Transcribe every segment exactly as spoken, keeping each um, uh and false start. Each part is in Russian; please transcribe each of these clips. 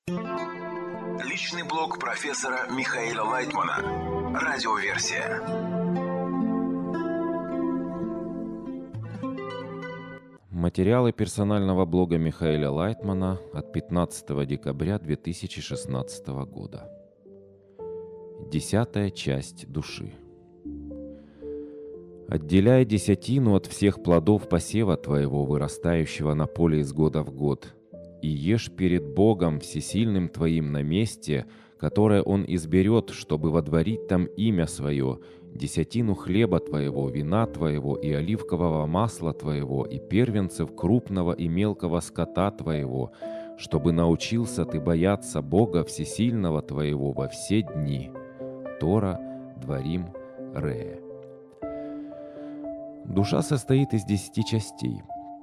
Личный блог профессора Михаила Лайтмана. Радиоверсия. Материалы персонального блога Михаила Лайтмана от пятнадцатого декабря две тысячи шестнадцатого года. Десятая часть души. «Отделяй десятину от всех плодов посева твоего, вырастающего на поле из года в год, и ешь перед Богом всесильным твоим на месте, которое Он изберет, чтобы водворить там имя свое, десятину хлеба твоего, вина твоего и оливкового масла твоего, и первенцев крупного и мелкого скота твоего, чтобы научился ты бояться Бога всесильного твоего во все дни». Тора, Дворим, Рея. Душа состоит из десяти частей.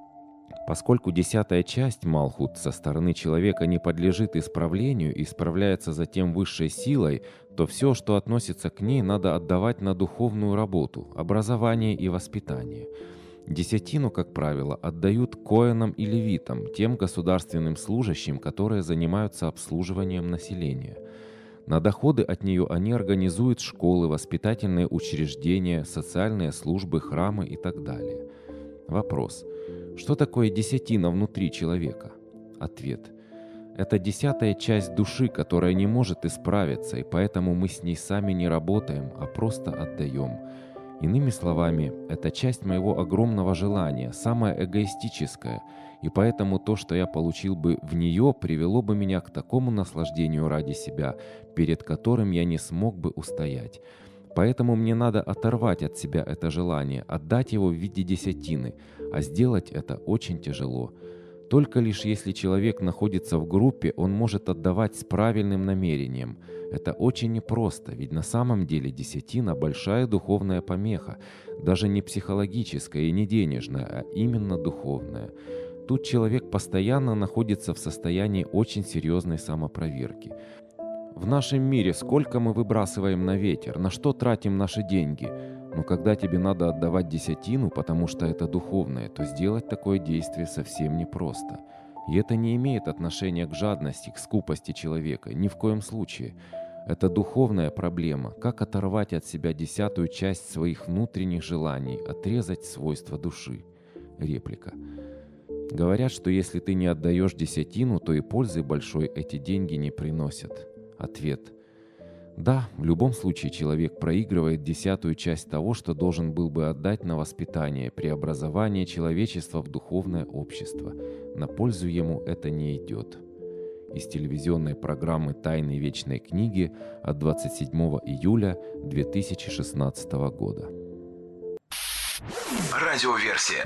Поскольку десятая часть, Малхут, со стороны человека не подлежит исправлению и исправляется затем высшей силой, то все, что относится к ней, надо отдавать на духовную работу, образование и воспитание. Десятину, как правило, отдают коэнам и левитам, тем государственным служащим, которые занимаются обслуживанием населения. На доходы от нее они организуют школы, воспитательные учреждения, социальные службы, храмы и так далее. Вопрос. Что такое десятина внутри человека? Ответ. Это десятая часть души, которая не может исправиться, и поэтому мы с ней сами не работаем, а просто отдаем. Иными словами, это часть моего огромного желания, самая эгоистическая, и поэтому то, что я получил бы в нее, привело бы меня к такому наслаждению ради себя, перед которым я не смог бы устоять. Поэтому мне надо оторвать от себя это желание, отдать его в виде десятины, а сделать это очень тяжело. Только лишь если человек находится в группе, он может отдавать с правильным намерением. Это очень непросто, ведь на самом деле десятина – большая духовная помеха, даже не психологическая и не денежная, а именно духовная. Тут человек постоянно находится в состоянии очень серьезной самопроверки. В нашем мире сколько мы выбрасываем на ветер, на что тратим наши деньги? Но когда тебе надо отдавать десятину, потому что это духовное, то сделать такое действие совсем непросто. И это не имеет отношения к жадности, к скупости человека, ни в коем случае. Это духовная проблема, как оторвать от себя десятую часть своих внутренних желаний, отрезать свойства души. Реплика. Говорят, что если ты не отдаешь десятину, то и пользы большой эти деньги не приносят. Ответ. Да, в любом случае человек проигрывает десятую часть того, что должен был бы отдать на воспитание, преобразование человечества в духовное общество. На пользу ему это не идет. Из телевизионной программы «Тайны вечной книги» от двадцать седьмого июля две тысячи шестнадцатого года. Радиоверсия.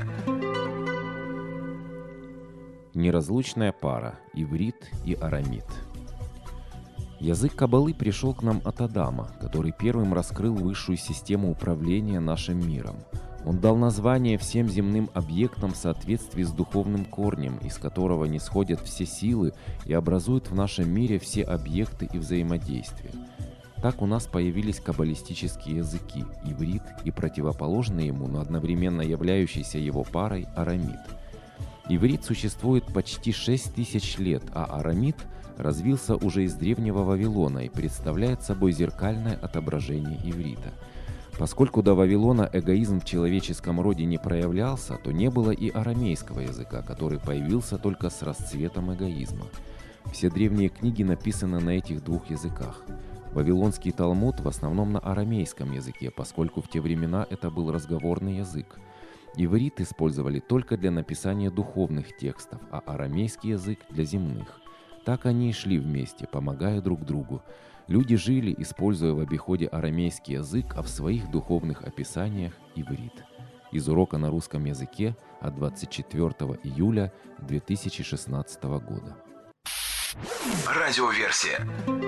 Неразлучная пара – иврит и арамит. Язык Каббалы пришел к нам от Адама, который первым раскрыл высшую систему управления нашим миром. Он дал название всем земным объектам в соответствии с духовным корнем, из которого нисходят все силы и образуют в нашем мире все объекты и взаимодействия. Так у нас появились каббалистические языки – иврит и противоположный ему, но одновременно являющийся его парой – арамит. Иврит существует почти шесть тысяч лет, а арамит развился уже из древнего Вавилона и представляет собой зеркальное отображение иврита. Поскольку до Вавилона эгоизм в человеческом роде не проявлялся, то не было и арамейского языка, который появился только с расцветом эгоизма. Все древние книги написаны на этих двух языках. Вавилонский Талмуд в основном на арамейском языке, поскольку в те времена это был разговорный язык. Иврит использовали только для написания духовных текстов, а арамейский язык для земных. Так они и шли вместе, помогая друг другу. Люди жили, используя в обиходе арамейский язык, а в своих духовных описаниях – иврит. Из урока на русском языке от двадцать четвёртого июля две тысячи шестнадцатого года. Радиоверсия.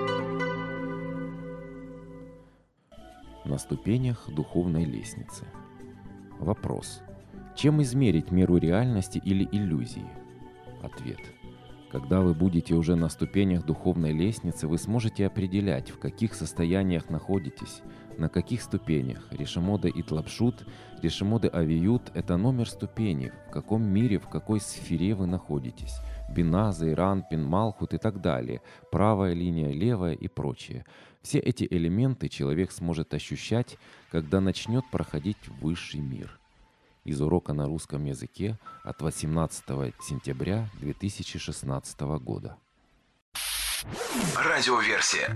На ступенях духовной лестницы. Вопрос. Чем измерить меру реальности или иллюзии? Ответ. Когда вы будете уже на ступенях духовной лестницы, вы сможете определять, в каких состояниях находитесь, на каких ступенях. Решемода и Тлапшут, Решемода Авиют – это номер ступени, в каком мире, в какой сфере вы находитесь. Биназы, Ранпин, Малхут и так далее, правая линия, левая и прочее. Все эти элементы человек сможет ощущать, когда начнет проходить в высший мир. Из урока на русском языке от восемнадцатого сентября две тысячи шестнадцатого года. Радиоверсия.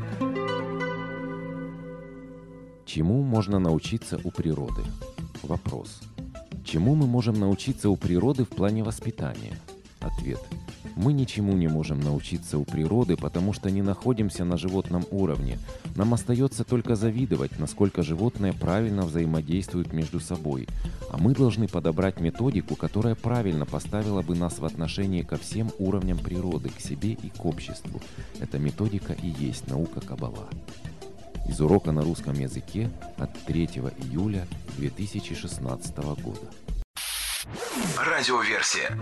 Чему можно научиться у природы? Вопрос. Чему мы можем научиться у природы в плане воспитания? Ответ. Мы ничему не можем научиться у природы, потому что не находимся на животном уровне. Нам остается только завидовать, насколько животные правильно взаимодействуют между собой. А мы должны подобрать методику, которая правильно поставила бы нас в отношении ко всем уровням природы, к себе и к обществу. Эта методика и есть наука Каббала. Из урока на русском языке от третьего июля две тысячи шестнадцатого года. Радиоверсия.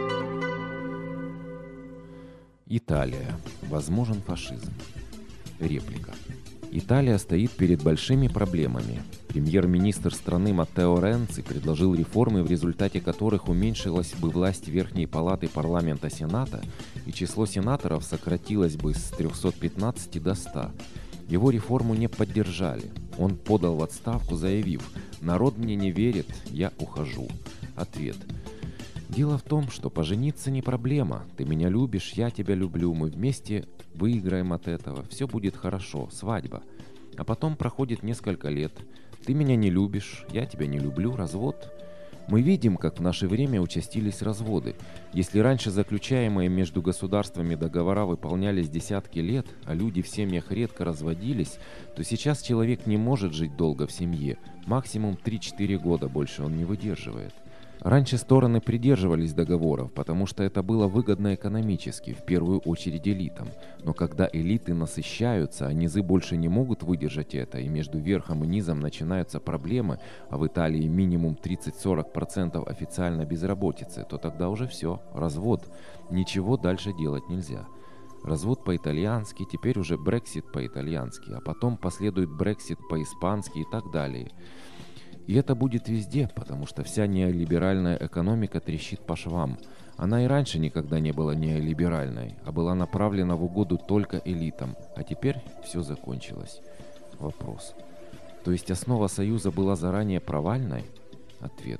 Италия. Возможен фашизм. Реплика. Италия стоит перед большими проблемами. Премьер-министр страны Маттео Ренци предложил реформы, в результате которых уменьшилась бы власть Верхней палаты парламента Сената, и число сенаторов сократилось бы с трёхсот пятнадцати до ста. Его реформу не поддержали. Он подал в отставку, заявив: «Народ мне не верит, я ухожу». Ответ. Дело в том, что пожениться не проблема. Ты меня любишь, я тебя люблю, мы вместе выиграем от этого, все будет хорошо, свадьба. А потом проходит несколько лет. Ты меня не любишь, я тебя не люблю, развод. Мы видим, как в наше время участились разводы. Если раньше заключаемые между государствами договора выполнялись десятки лет, а люди в семьях редко разводились, то сейчас человек не может жить долго в семье. Максимум три-четыре года, больше он не выдерживает. Раньше стороны придерживались договоров, потому что это было выгодно экономически, в первую очередь элитам. Но когда элиты насыщаются, а низы больше не могут выдержать это, и между верхом и низом начинаются проблемы, а в Италии минимум тридцать-сорок процентов официально безработицы, то тогда уже все, развод. Ничего дальше делать нельзя. Развод по-итальянски, теперь уже Брексит по-итальянски, а потом последует Брексит по-испански и так далее. И это будет везде, потому что вся неолиберальная экономика трещит по швам. Она и раньше никогда не была неолиберальной, а была направлена в угоду только элитам. А теперь все закончилось. Вопрос. То есть основа союза была заранее провальной? Ответ.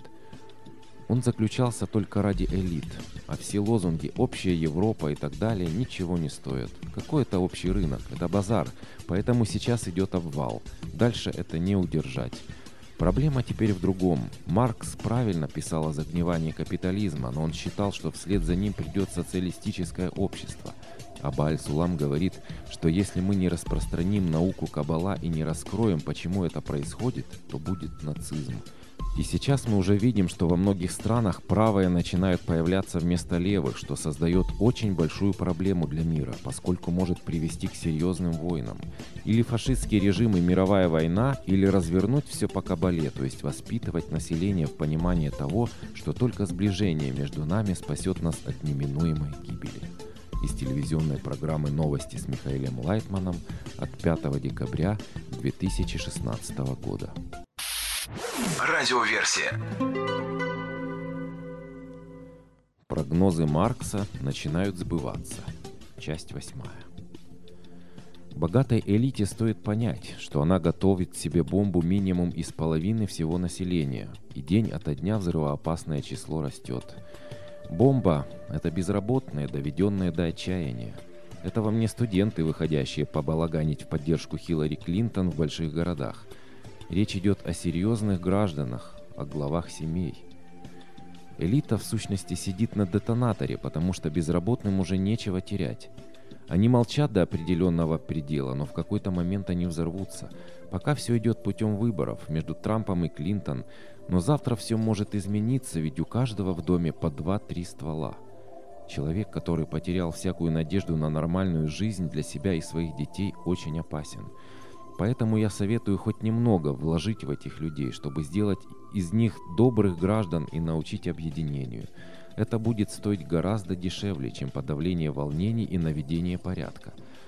Он заключался только ради элит, а все лозунги «общая Европа» и так далее ничего не стоят. Какой это общий рынок? Это базар, поэтому сейчас идет обвал. Дальше это не удержать. Проблема теперь в другом. Маркс правильно писал о загнивании капитализма, но он считал, что вслед за ним придет социалистическое общество. Аба аль-Сулам говорит, что если мы не распространим науку Каббала и не раскроем, почему это происходит, то будет нацизм. И сейчас мы уже видим, что во многих странах правые начинают появляться вместо левых, что создает очень большую проблему для мира, поскольку может привести к серьезным войнам. Или фашистский режим и мировая война, или развернуть все по Каббале, то есть воспитывать население в понимании того, что только сближение между нами спасет нас от неминуемой гибели. Из телевизионной программы «Новости» с Михаилом Лайтманом от пятого декабря две тысячи шестнадцатого года. Радиоверсия. Прогнозы Маркса начинают сбываться. Часть восьмая. Богатой элите стоит понять, что она готовит себе бомбу минимум из половины всего населения, и день ото дня взрывоопасное число растет. Бомба – это безработные, доведенные до отчаяния. Это вам не студенты, выходящие побалаганить в поддержку Хиллари Клинтон в больших городах. Речь идет о серьезных гражданах, о главах семей. Элита в сущности сидит на детонаторе, потому что безработным уже нечего терять. Они молчат до определенного предела, но в какой-то момент они взорвутся. Пока все идет путем выборов между Трампом и Клинтон, но завтра все может измениться, ведь у каждого в доме по два-три ствола. Человек, который потерял всякую надежду на нормальную жизнь для себя и своих детей, очень опасен. Поэтому я советую хоть немного вложить в этих людей, чтобы сделать из них добрых граждан и научить объединению. Это будет стоить гораздо дешевле, чем подавление волнений и наведение порядка.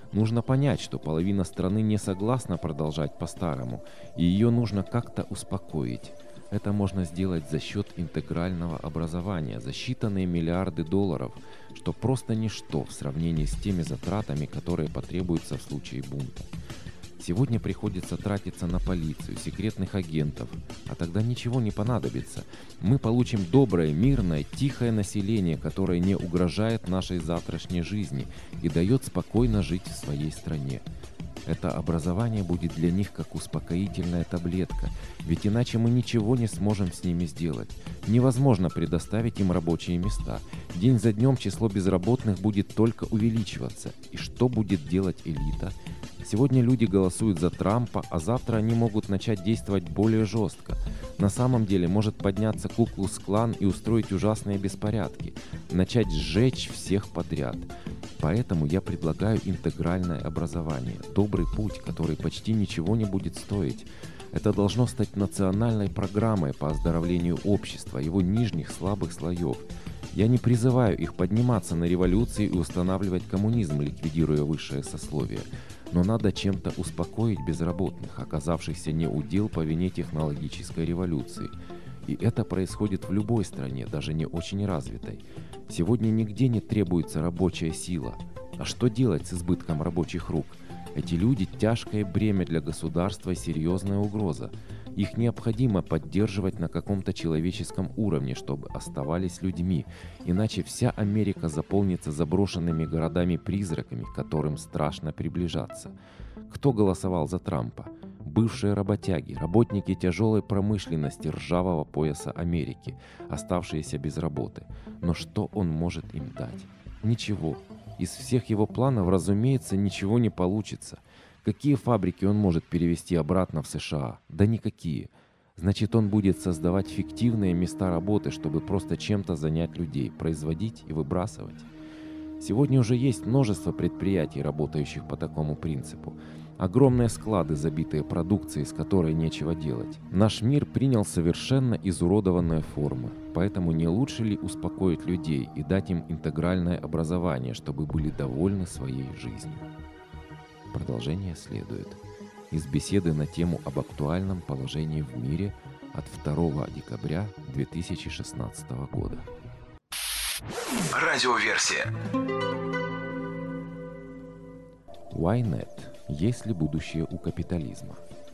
Нужно понять, что половина страны не согласна продолжать по-старому, и ее нужно как-то успокоить. Это можно сделать за счет интегрального образования, за считанные миллиарды долларов, что просто ничто в сравнении с теми затратами, которые потребуются в случае бунта. Сегодня приходится тратиться на полицию, секретных агентов, а тогда ничего не понадобится. Мы получим доброе, мирное, тихое население, которое не угрожает нашей завтрашней жизни и дает спокойно жить в своей стране. Это образование будет для них как успокоительная таблетка, ведь иначе мы ничего не сможем с ними сделать. Невозможно предоставить им рабочие места. День за днем число безработных будет только увеличиваться. И что будет делать элита? Сегодня люди голосуют за Трампа, а завтра они могут начать действовать более жестко. На самом деле может подняться Ку-Клукс-клан и устроить ужасные беспорядки, начать сжечь всех подряд. Поэтому я предлагаю интегральное образование, добрый путь, который почти ничего не будет стоить. Это должно стать национальной программой по оздоровлению общества, его нижних слабых слоев. Я не призываю их подниматься на революции и устанавливать коммунизм, ликвидируя высшее сословие. Но надо чем-то успокоить безработных, оказавшихся не у дел по вине технологической революции. И это происходит в любой стране, даже не очень развитой. Сегодня нигде не требуется рабочая сила. А что делать с избытком рабочих рук? Эти люди – тяжкое бремя для государства и серьезная угроза. Их необходимо поддерживать на каком-то человеческом уровне, чтобы оставались людьми. Иначе вся Америка заполнится заброшенными городами-призраками, к которым страшно приближаться. Кто голосовал за Трампа? Бывшие работяги, работники тяжелой промышленности ржавого пояса Америки, оставшиеся без работы. Но что он может им дать? Ничего. Из всех его планов, разумеется, ничего не получится. Какие фабрики он может перевести обратно в США? Да никакие. Значит, он будет создавать фиктивные места работы, чтобы просто чем-то занять людей, производить и выбрасывать. Сегодня уже есть множество предприятий, работающих по такому принципу. Огромные склады, забитые продукцией, с которой нечего делать. Наш мир принял совершенно изуродованные формы, поэтому не лучше ли успокоить людей и дать им интегральное образование, чтобы были довольны своей жизнью? Продолжение следует. Из беседы на тему об актуальном положении в мире от второго декабря две тысячи шестнадцатого года. Радиоверсия. Ynet. Есть ли будущее у капитализма?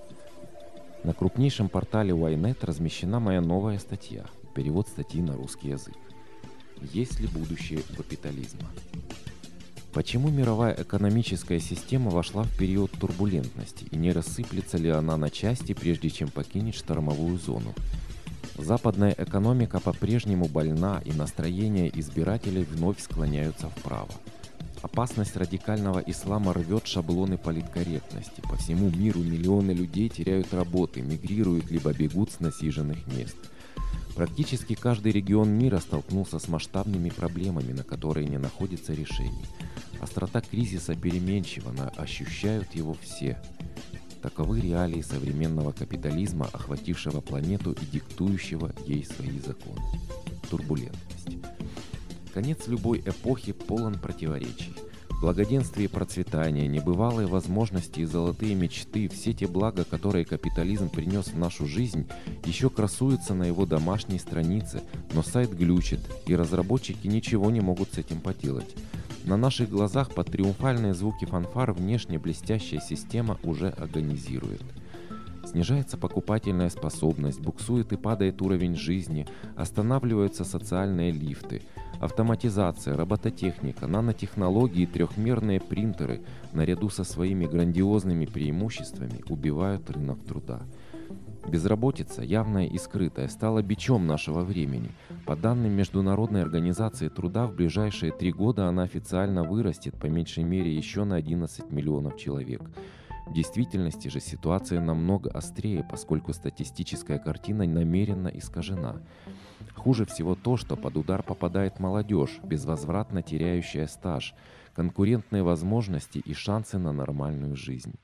На крупнейшем портале Ynet размещена моя новая статья, перевод статьи на русский язык. Есть ли будущее у капитализма? Почему мировая экономическая система вошла в период турбулентности и не рассыплется ли она на части, прежде чем покинет штормовую зону? Западная экономика по-прежнему больна, и настроения избирателей вновь склоняются вправо. Опасность радикального ислама рвет шаблоны политкорректности. По всему миру миллионы людей теряют работы, мигрируют либо бегут с насиженных мест. Практически каждый регион мира столкнулся с масштабными проблемами, на которые не находится решений. Острота кризиса переменчива, но ощущают его все. Таковы реалии современного капитализма, охватившего планету и диктующего ей свои законы. Турбулентность. Конец любой эпохи полон противоречий. Благоденствие и процветание, небывалые возможности и золотые мечты, все те блага, которые капитализм принес в нашу жизнь, еще красуются на его домашней странице, но сайт глючит, и разработчики ничего не могут с этим поделать. На наших глазах под триумфальные звуки фанфар внешне блестящая система уже агонизирует. Снижается покупательная способность, буксует и падает уровень жизни, останавливаются социальные лифты. Автоматизация, робототехника, нанотехнологии и трехмерные принтеры наряду со своими грандиозными преимуществами убивают рынок труда. Безработица, явная и скрытая, стала бичом нашего времени. По данным Международной организации труда, в ближайшие три года она официально вырастет по меньшей мере еще на одиннадцать миллионов человек. В действительности же ситуация намного острее, поскольку статистическая картина намеренно искажена. Хуже всего то, что под удар попадает молодежь, безвозвратно теряющая стаж, конкурентные возможности и шансы на нормальную жизнь.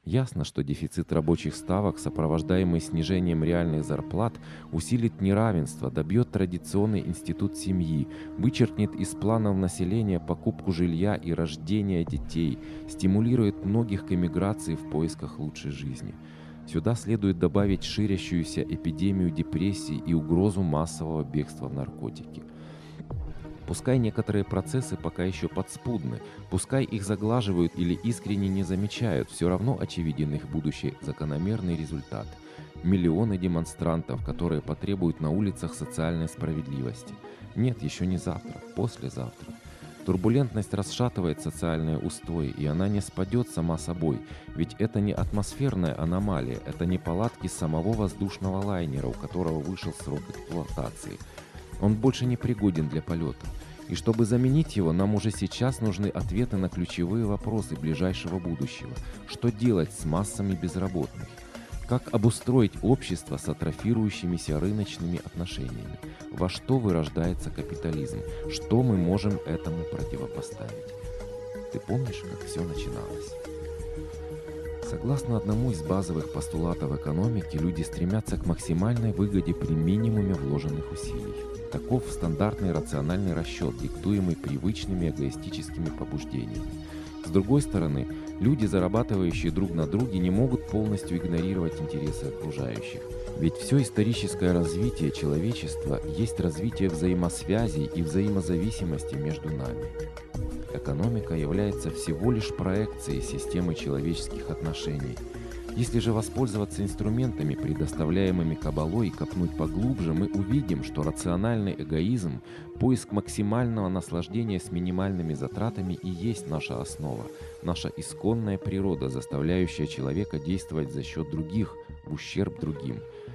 Ясно, что дефицит рабочих ставок, сопровождаемый снижением реальных зарплат, усилит неравенство, добьет традиционный институт семьи, вычеркнет из планов населения покупку жилья и рождение детей, стимулирует многих к эмиграции в поисках лучшей жизни. Сюда следует добавить ширящуюся эпидемию депрессии и угрозу массового бегства в наркотики. Пускай некоторые процессы пока еще подспудны, пускай их заглаживают или искренне не замечают, все равно очевиден их будущий закономерный результат. Миллионы демонстрантов, которые потребуют на улицах социальной справедливости. Нет, еще не завтра, послезавтра. Турбулентность расшатывает социальные устои, и она не спадет сама собой, ведь это не атмосферная аномалия, это не неполадки самого воздушного лайнера, у которого вышел срок эксплуатации. Он больше не пригоден для полета. И чтобы заменить его, нам уже сейчас нужны ответы на ключевые вопросы ближайшего будущего. Что делать с массами безработных? Как обустроить общество с атрофирующимися рыночными отношениями? Во что вырождается капитализм? Что мы можем этому противопоставить? Ты помнишь, как все начиналось? Согласно одному из базовых постулатов экономики, люди стремятся к максимальной выгоде при минимуме вложенных усилий. Таков стандартный рациональный расчет, диктуемый привычными эгоистическими побуждениями. С другой стороны, люди, зарабатывающие друг на друге, не могут полностью игнорировать интересы окружающих. Ведь все историческое развитие человечества есть развитие взаимосвязей и взаимозависимости между нами. Экономика является всего лишь проекцией системы человеческих отношений. Если же воспользоваться инструментами, предоставляемыми кабалой, и копнуть поглубже, мы увидим, что рациональный эгоизм, поиск максимального наслаждения с минимальными затратами и есть наша основа, наша исконная природа, заставляющая человека действовать за счет других, в ущерб другим.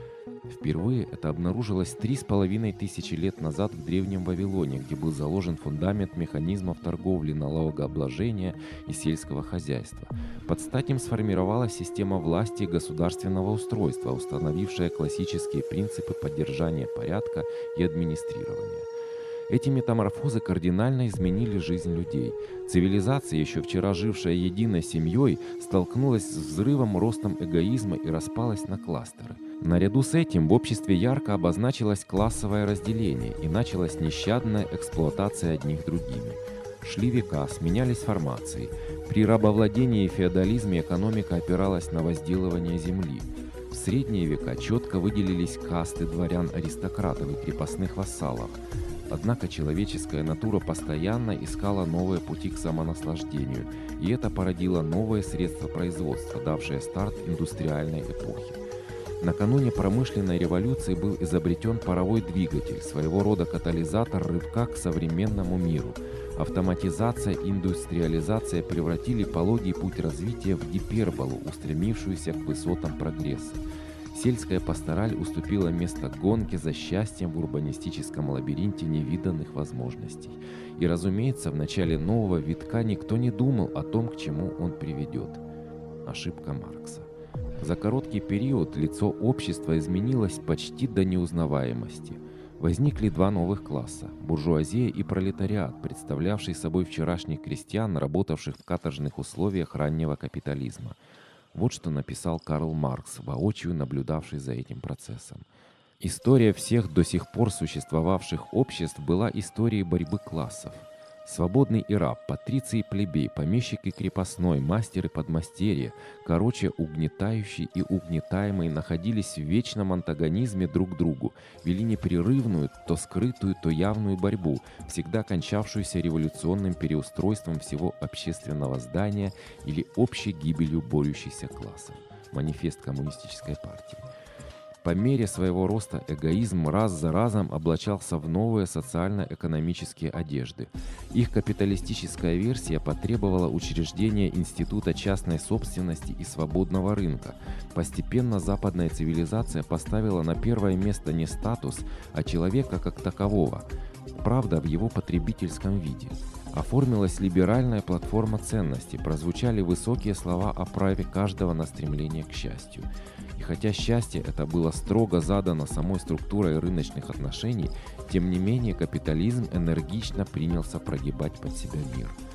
Впервые это обнаружилось три с половиной тысячи лет назад в Древнем Вавилоне, где был заложен фундамент механизмов торговли, налогообложения и сельского хозяйства. Под стать им сформировалась система власти и государственного устройства, установившая классические принципы поддержания порядка и администрирования. Эти метаморфозы кардинально изменили жизнь людей. Цивилизация, еще вчера жившая единой семьей, столкнулась с взрывом, ростом эгоизма и распалась на кластеры. Наряду с этим в обществе ярко обозначилось классовое разделение и началась нещадная эксплуатация одних другими. Шли века, сменялись формации. При рабовладении и феодализме экономика опиралась на возделывание земли. В средние века четко выделились касты дворян-аристократов и крепостных вассалов. Однако человеческая натура постоянно искала новые пути к самонаслаждению, и это породило новые средства производства, давшие старт индустриальной эпохе. Накануне промышленной революции был изобретен паровой двигатель, своего рода катализатор рывка к современному миру. Автоматизация и индустриализация превратили пологий путь развития в гиперболу, устремившуюся к высотам прогресса. Сельская пастораль уступила место гонке за счастьем в урбанистическом лабиринте невиданных возможностей. И, разумеется, в начале нового витка никто не думал о том, к чему он приведет. Ошибка Маркса. За короткий период лицо общества изменилось почти до неузнаваемости. Возникли два новых класса – буржуазия и пролетариат, представлявший собой вчерашних крестьян, работавших в каторжных условиях раннего капитализма. Вот что написал Карл Маркс, воочию наблюдавший за этим процессом. История всех до сих пор существовавших обществ была историей борьбы классов. Свободный и раб, патриций и плебей, помещик и крепостной, мастер и подмастерье, короче, угнетающий и угнетаемый находились в вечном антагонизме друг к другу, вели непрерывную, то скрытую, то явную борьбу, всегда кончавшуюся революционным переустройством всего общественного здания или общей гибелью борющихся классов. Манифест Коммунистической партии. По мере своего роста эгоизм раз за разом облачался в новые социально-экономические одежды. Их капиталистическая версия потребовала учреждения института частной собственности и свободного рынка. Постепенно западная цивилизация поставила на первое место не статус, а человека как такового, правда, в его потребительском виде. Оформилась либеральная платформа ценностей, прозвучали высокие слова о праве каждого на стремление к счастью. И хотя счастье это было строго задано самой структурой рыночных отношений, тем не менее капитализм энергично принялся прогибать под себя мир.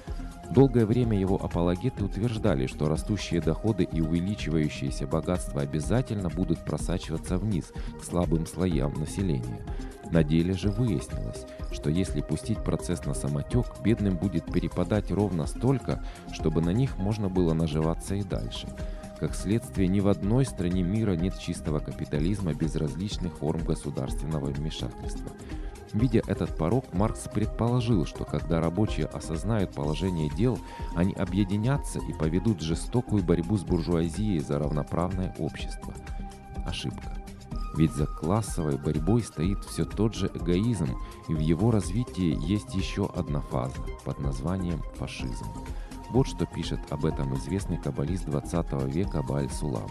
Долгое время его апологеты утверждали, что растущие доходы и увеличивающиеся богатства обязательно будут просачиваться вниз, к слабым слоям населения. На деле же выяснилось, что если пустить процесс на самотек, бедным будет перепадать ровно столько, чтобы на них можно было наживаться и дальше. Как следствие, ни в одной стране мира нет чистого капитализма без различных форм государственного вмешательства. Видя этот порок, Маркс предположил, что когда рабочие осознают положение дел, они объединятся и поведут жестокую борьбу с буржуазией за равноправное общество. Ошибка. Ведь за классовой борьбой стоит все тот же эгоизм, и в его развитии есть еще одна фаза под названием фашизм. Вот что пишет об этом известный каббалист двадцатого века Бааль-Сулам.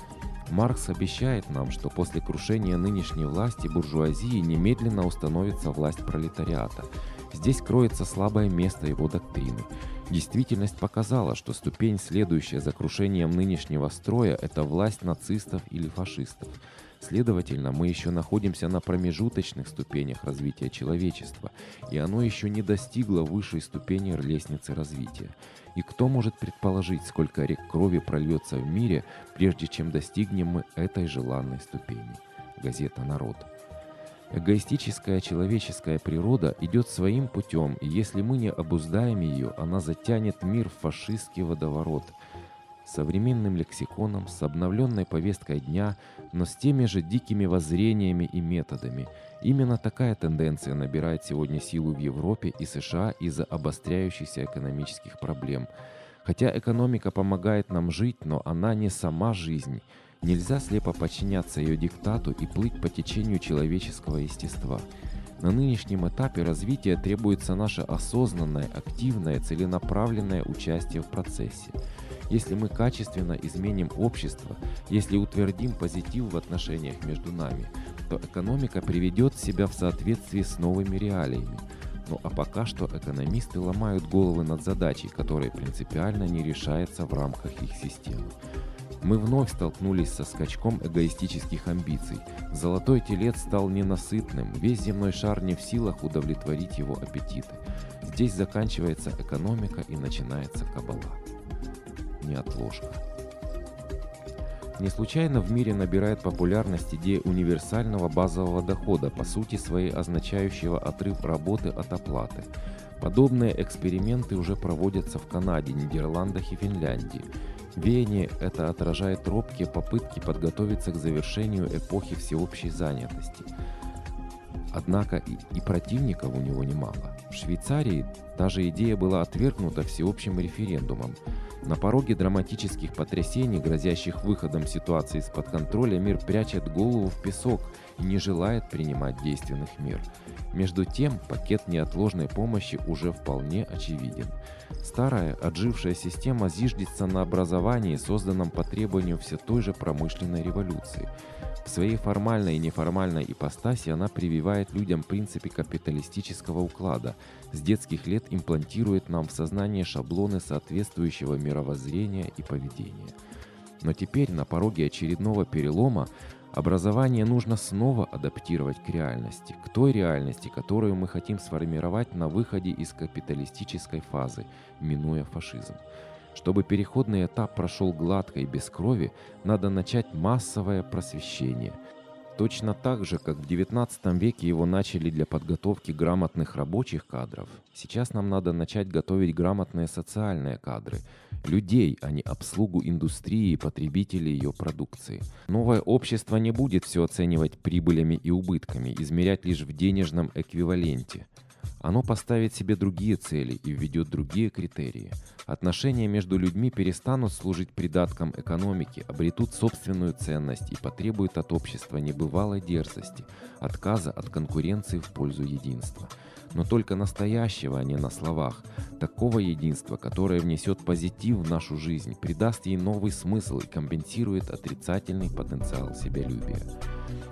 Маркс обещает нам, что после крушения нынешней власти буржуазии немедленно установится власть пролетариата. Здесь кроется слабое место его доктрины. Действительность показала, что ступень, следующая за крушением нынешнего строя, это власть нацистов или фашистов. Следовательно, мы еще находимся на промежуточных ступенях развития человечества, и оно еще не достигло высшей ступени лестницы развития. И кто может предположить, сколько рек крови прольется в мире, прежде чем достигнем мы этой желанной ступени? Газета «Народ». Эгоистическая человеческая природа идет своим путем, и если мы не обуздаем ее, она затянет мир в фашистский водоворот. Современным лексиконом, с обновленной повесткой дня, но с теми же дикими воззрениями и методами. Именно такая тенденция набирает сегодня силу в Европе и США из-за обостряющихся экономических проблем. Хотя экономика помогает нам жить, но она не сама жизнь. Нельзя слепо подчиняться ее диктату и плыть по течению человеческого естества. На нынешнем этапе развития требуется наше осознанное, активное, целенаправленное участие в процессе. Если мы качественно изменим общество, если утвердим позитив в отношениях между нами, то экономика приведет себя в соответствии с новыми реалиями. Ну а пока что экономисты ломают головы над задачей, которая принципиально не решается в рамках их системы. Мы вновь столкнулись со скачком эгоистических амбиций. Золотой телец стал ненасытным, весь земной шар не в силах удовлетворить его аппетиты. Здесь заканчивается экономика и начинается кабала. Неотложка. Не случайно в мире набирает популярность идея универсального базового дохода, по сути своей означающего отрыв работы от оплаты. Подобные эксперименты уже проводятся в Канаде, Нидерландах и Финляндии. Веяние это отражает робкие попытки подготовиться к завершению эпохи всеобщей занятости. Однако и, и противников у него немало. В Швейцарии та же идея была отвергнута всеобщим референдумом. На пороге драматических потрясений, грозящих выходом ситуации из-под контроля, мир прячет голову в песок и не желает принимать действенных мер. Между тем, пакет неотложной помощи уже вполне очевиден. Старая, отжившая система зиждется на образовании, созданном по требованию все той же промышленной революции. В своей формальной и неформальной ипостаси она прививает людям принципы капиталистического уклада, с детских лет имплантирует нам в сознание шаблоны соответствующего мировоззрения и поведения. Но теперь, на пороге очередного перелома, образование нужно снова адаптировать к реальности, к той реальности, которую мы хотим сформировать на выходе из капиталистической фазы, минуя фашизм. Чтобы переходный этап прошел гладко и без крови, надо начать массовое просвещение. Точно так же, как в девятнадцатом веке его начали для подготовки грамотных рабочих кадров, сейчас нам надо начать готовить грамотные социальные кадры, людей, а не обслугу индустрии и потребителей ее продукции. Новое общество не будет все оценивать прибылями и убытками, измерять лишь в денежном эквиваленте. Оно поставит себе другие цели и введет другие критерии. Отношения между людьми перестанут служить придатком экономики, обретут собственную ценность и потребуют от общества небывалой дерзости, отказа от конкуренции в пользу единства. Но только настоящего, а не на словах. Такого единства, которое внесет позитив в нашу жизнь, придаст ей новый смысл и компенсирует отрицательный потенциал себялюбия.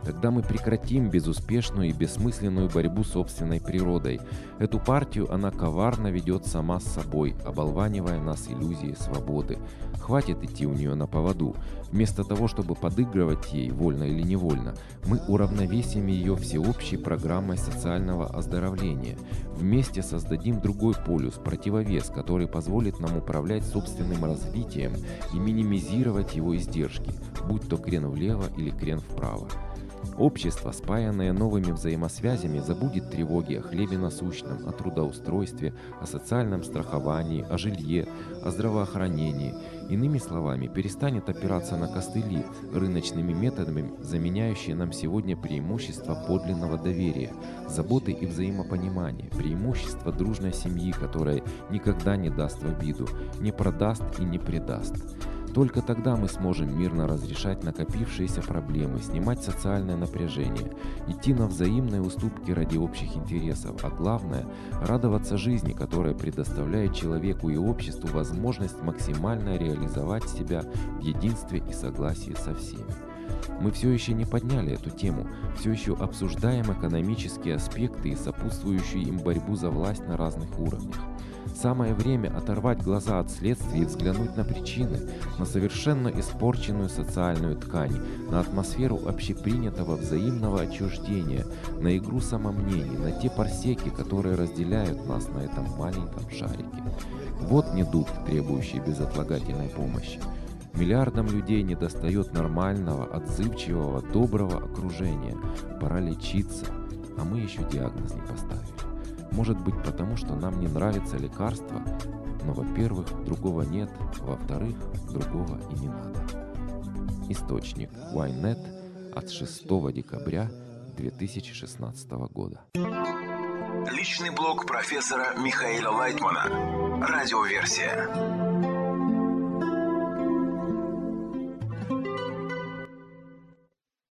Тогда мы прекратим безуспешную и бессмысленную борьбу с собственной природой. Эту партию она коварно ведет сама с собой, оболванивая нас иллюзией свободы. Хватит идти у нее на поводу. Вместо того, чтобы подыгрывать ей, вольно или невольно, мы уравновесим ее всеобщей программой социального оздоровления. Вместе создадим другой полюс, противовес, который позволит нам управлять собственным развитием и минимизировать его издержки, будь то крен влево или крен вправо. Общество, спаянное новыми взаимосвязями, забудет тревоги о хлебе насущном, о трудоустройстве, о социальном страховании, о жилье, о здравоохранении. Иными словами, перестанет опираться на костыли, рыночными методами, заменяющие нам сегодня преимущества подлинного доверия, заботы и взаимопонимания, преимущества дружной семьи, которая никогда не даст в обиду, не продаст и не предаст. Только тогда мы сможем мирно разрешать накопившиеся проблемы, снимать социальное напряжение, идти на взаимные уступки ради общих интересов, а главное – радоваться жизни, которая предоставляет человеку и обществу возможность максимально реализовать себя в единстве и согласии со всеми. Мы все еще не подняли эту тему, все еще обсуждаем экономические аспекты и сопутствующую им борьбу за власть на разных уровнях. Самое время оторвать глаза от следствий и взглянуть на причины, на совершенно испорченную социальную ткань, на атмосферу общепринятого взаимного отчуждения, на игру самомнений, на те парсеки, которые разделяют нас на этом маленьком шарике. Вот недуг, требующий безотлагательной помощи. Миллиардам людей недостает нормального, отзывчивого, доброго окружения. Пора лечиться, а мы еще диагноз не поставили. Может быть, потому что нам не нравится лекарство, но, во-первых, другого нет, во-вторых, другого и не надо. Источник Ynet от шестого декабря две тысячи шестнадцатого года. Личный блог профессора Михаила Лайтмана. Радиоверсия.